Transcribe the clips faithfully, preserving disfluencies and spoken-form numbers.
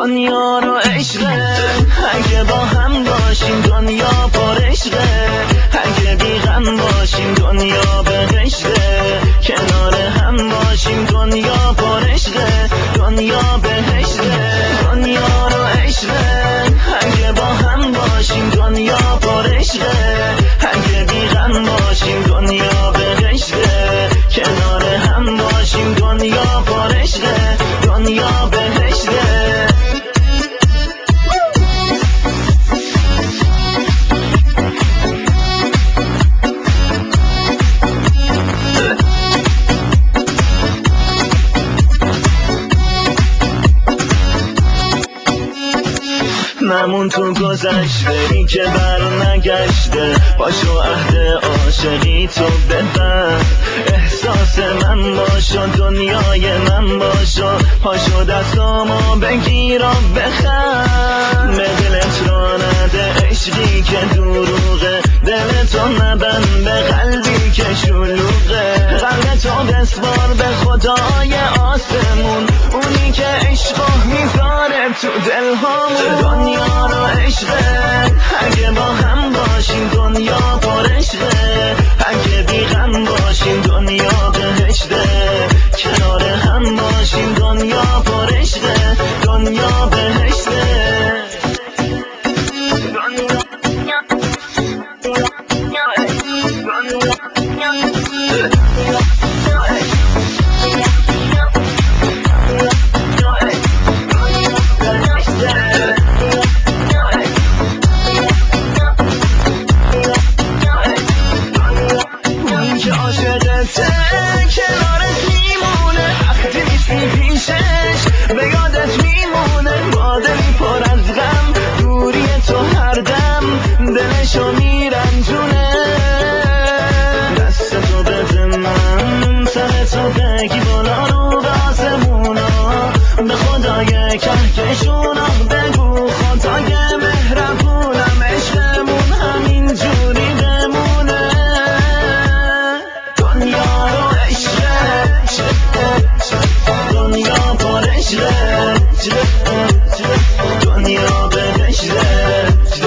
دنیا رو عشقه، اگه با هم باشیم دنیا پر عشقه، اگه بی غم باشیم دنیا بهشته، کنار هم باشیم دنیا پر عشقه، دنیا بهشته. دنیا رو عشقه، اگه با هم باشیم دنیا پر عشقه، اگه بی غم باشیم دنیا بهشته، کنار هم باشیم دنیا پر عشقه، دنیا بهشته. نمون تو گذشته ای که بر نگشته، پاشو عهد عاشقی تو ببند، احساس من باشو دنیای من باشو، پاشو دستامو بگیر و بخند، به دلت را نده عشقی که دروغه، دلتو نبند به قلبی که شلوغه، قلبتو بسپار به خدای آسمون، اونی که عشقو میذاره تو دلهامون. دنیا رو عشقه، اگه با هم باشیم دنیا پر عشقه، اگه بی غم باشیم دنیا بهشته، کنار هم باشیم دنیا پر عشقه، دنیا بهشته. این که عاشقته کنارت میمونه، وقتی میشی پیشش به یادت میمونه، با دلی پر از غم دوری تو هر دم دلشو میرنجونه. دست تو بده من، سر تو بگی بالا رو به آسمونا، به خدای کهکشونا بگو خدای مهربونم عشقمون همین جوری بمونه. دنیا رو عشقه، دنیا پر عشقه، دنیا بهشته،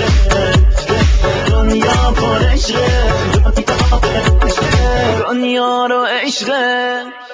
دنیا پر عشقه، دنیا رو عشقه.